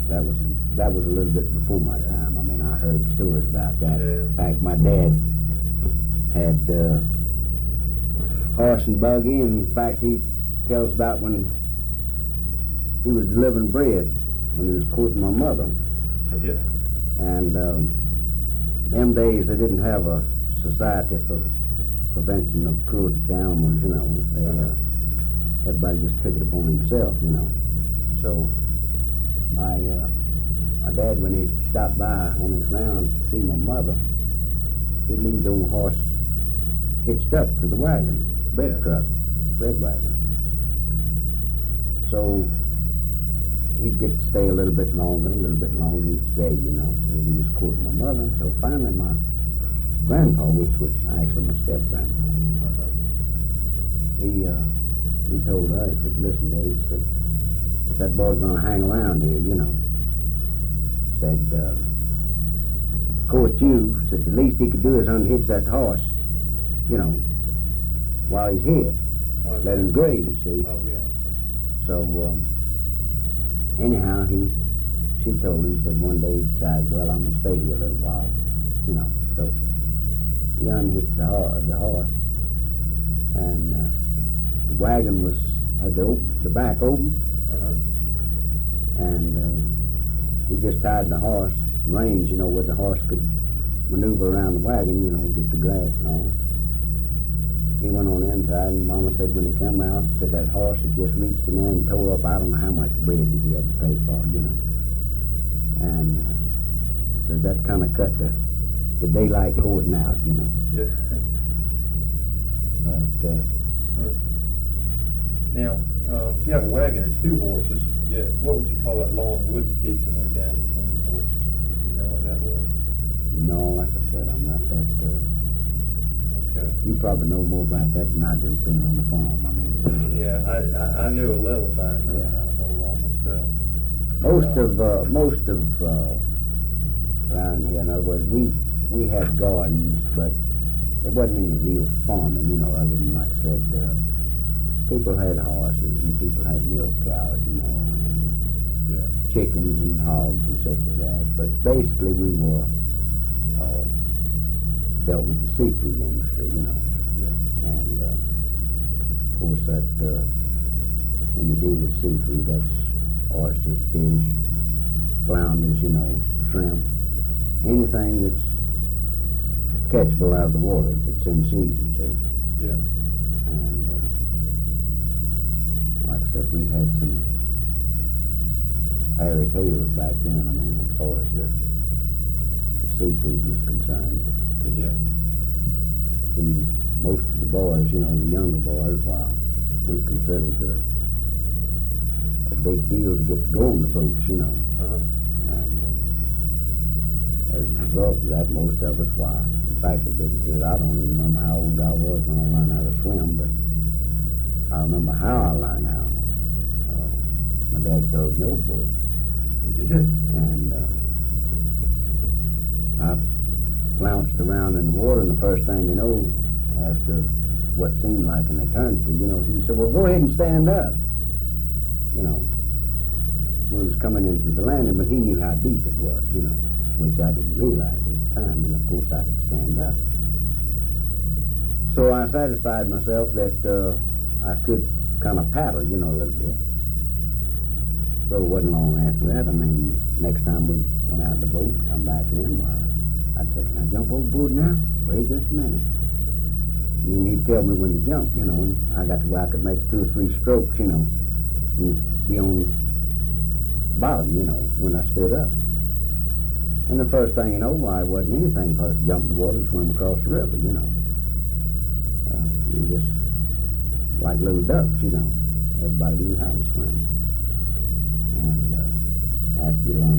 that was a little bit before my time. I mean, I heard stories about that. Yeah. In fact, my dad had horse and buggy. In fact, he tells about when he was delivering bread when he was courting my mother. Yeah. And them days they didn't have a society for prevention of cruelty to animals, you know. They everybody just took it upon himself, you know. So my dad, when he stopped by on his rounds to see my mother, he'd leave the old horse hitched up to the wagon, bread wagon. So he'd get to stay a little bit longer each day, you know, as he was courting my mother. And so finally my grandpa, which was actually my step-grandpa, he told us, he said, listen, Dave, said, if that boy's going to hang around here, you know, said, court you, said the least he could do is unhitch that horse, you know, while he's here. Let him graze, see. Oh, yeah. So, anyhow, she told him, said one day he decided, well, I'm going to stay here a little while, you know. So he unhitched the horse, and the wagon had the back open, and he just tied the horse, reins, you know, where the horse could maneuver around the wagon, you know, get the grass and all. He went on inside, and Mama said when he come out, said that horse had just reached in there and tore up, I don't know how much bread that he had to pay for, you know. And said that kind of cut the daylight courting out, you know. Yeah. But, Now, if you have a wagon and two horses, what would you call that long wooden piece that went down between the horses? Do you know what that was? no, like I said, I'm not that, Okay. you probably know more about that than I do, being on the farm, I mean. Yeah, I knew a little about it, not a whole lot myself. Most of around here, in other words, we had gardens, but there wasn't any real farming, you know, other than, like I said, people had horses and people had milk cows, you know, and chickens and hogs and such as that. But basically we were dealt with the seafood industry, you know. Yeah. And of course that when you deal with seafood, that's oysters, fish, flounders, you know, shrimp, anything that's catchable out of the water that's in season, see. Yeah. And like I said, we had some hairy tales back then, I mean, as far as the seafood was concerned. Cause most of the boys, you know, the younger boys, while we considered a big deal to get to go on the boats, you know. And as a result of that, most of us, in fact, the difference is I don't even remember how old I was when I learned how to swim, but I remember how I learned how. My dad throwed me overboard. You did? And I flounced around in the water, and the first thing you know, after what seemed like an eternity, you know, he said, well, go ahead and stand up. You know, we was coming into the landing, but he knew how deep it was, you know, which I didn't realize at the time, and of course I could stand up. So I satisfied myself that I could kind of paddle, you know, a little bit. So it wasn't long after that. I mean, next time we went out in the boat, come back in, why, I'd say, can I jump overboard now? Wait just a minute. And he'd tell me when to jump, you know, and I got to where I could make 2 or 3 strokes, you know, and be on bottom, you know, when I stood up. And the first thing you know, why, it wasn't anything for us to jump in the water and swim across the river, you know. We were just like little ducks, you know. Everybody knew how to swim. And after you learn